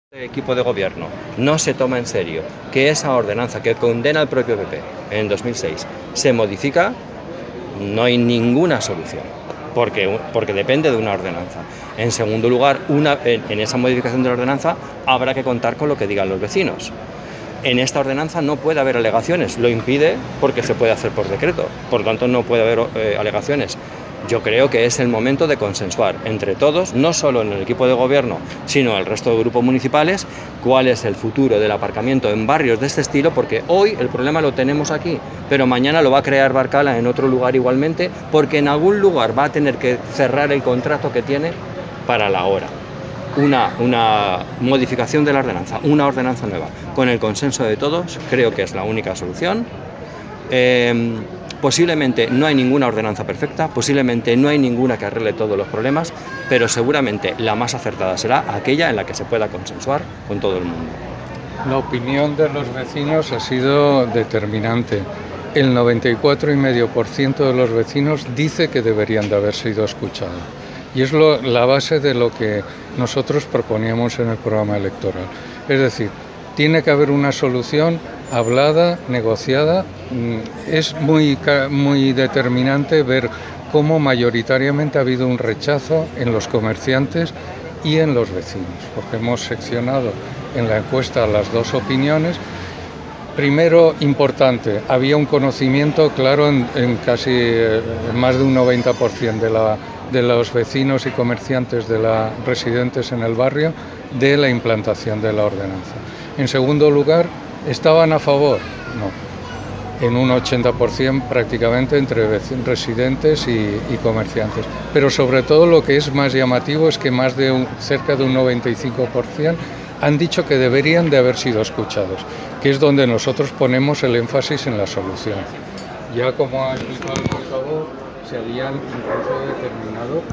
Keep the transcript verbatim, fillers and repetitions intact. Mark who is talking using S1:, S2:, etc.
S1: El equipo de gobierno no se toma en serio que esa ordenanza que condena al propio P P en dos mil seis se modifica, no hay ninguna solución, porque, porque depende de una ordenanza. En segundo lugar, una, en, en esa modificación de la ordenanza habrá que contar con lo que digan los vecinos. En esta ordenanza no puede haber alegaciones, lo impide porque se puede hacer por decreto, por lo tanto no puede haber eh, alegaciones. Yo creo que es el momento de consensuar entre todos, no solo en el equipo de gobierno, sino el resto de grupos municipales, cuál es el futuro del aparcamiento en barrios de este estilo, porque hoy el problema lo tenemos aquí, pero mañana lo va a crear Barcala en otro lugar igualmente, porque en algún lugar va a tener que cerrar el contrato que tiene para la hora. Una, una modificación de la ordenanza, una ordenanza nueva, con el consenso de todos, creo que es la única solución. Eh, Posiblemente no hay ninguna ordenanza perfecta, posiblemente no hay ninguna que arregle todos los problemas, pero seguramente la más acertada será aquella en la que se pueda consensuar con todo el mundo.
S2: La opinión de los vecinos ha sido determinante. El noventa y cuatro coma cinco por ciento de los vecinos dice que deberían de haber sido escuchados. Y es lo, la base de lo que nosotros proponíamos en el programa electoral. Es decir, tiene que haber una solución hablada, negociada. Es muy, muy determinante ver cómo mayoritariamente ha habido un rechazo en los comerciantes y en los vecinos, porque hemos seccionado en la encuesta las dos opiniones. Primero, importante, había un conocimiento claro en, en casi eh, más de un noventa por ciento de, la, de los vecinos y comerciantes de la, residentes en el barrio de la implantación de la ordenanza. En segundo lugar, ¿estaban a favor? No. En un ochenta por ciento prácticamente entre residentes y, y comerciantes. Pero sobre todo lo que es más llamativo es que más de un, cerca de un noventa y cinco por ciento han dicho que deberían de haber sido escuchados, que es donde nosotros ponemos el énfasis en la solución. Ya como ha explicado el portavoz, se habían incluso determinado